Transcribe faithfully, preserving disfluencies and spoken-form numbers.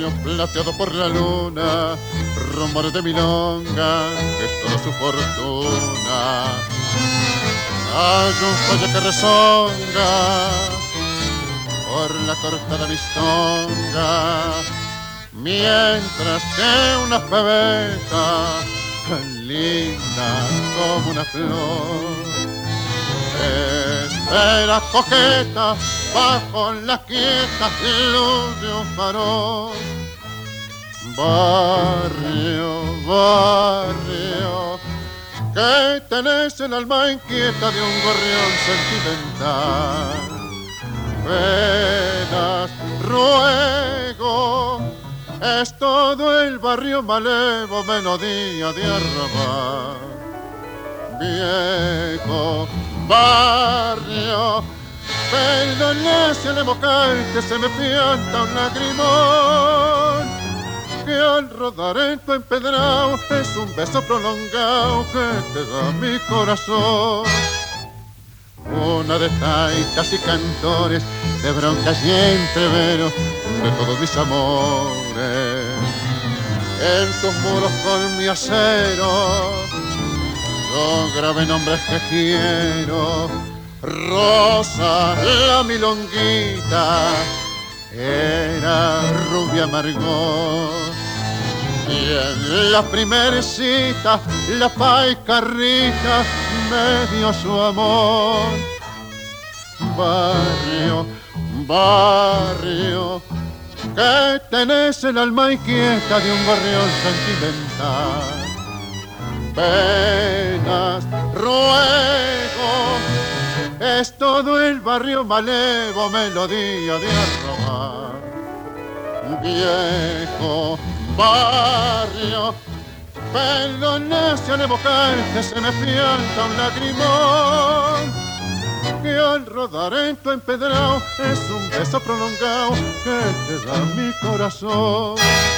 barrio plateado por la luna, rumores de milonga, que es toda su fortuna. Hay un joya que rezonga por la cortada mistonga, mientras que una pebeta linda como una flor espera coqueta bajo la quieta luz de un farol. Barrio, barrio, que tenés el alma inquieta de un gorrión sentimental. Penas, ruego, es todo el barrio malevo, melodía de arrabal. Viejo barrio, perdona si al evocarte se me pianta un lagrimón, que al rodar en tu empedrado es un beso prolongado que te da mi corazón. Una de taitas y cantores, de broncas y entreveros de todos mis amores. En tus muros con mi acero yo grabé nombres que quiero. Rosa, la milonguita, era rubia Margot. Y en la primera cita, la paicarrita me dio su amor. Barrio, barrio, que tenés el alma inquieta de un gorrión sentimental. Penas, ruego, es todo el barrio malevo, melodía de arrabal. Viejo barrio, perdona si al evocarte se me pianta un lagrimón, que al rodar en tu empedrado es un beso prolongado que te da mi corazón.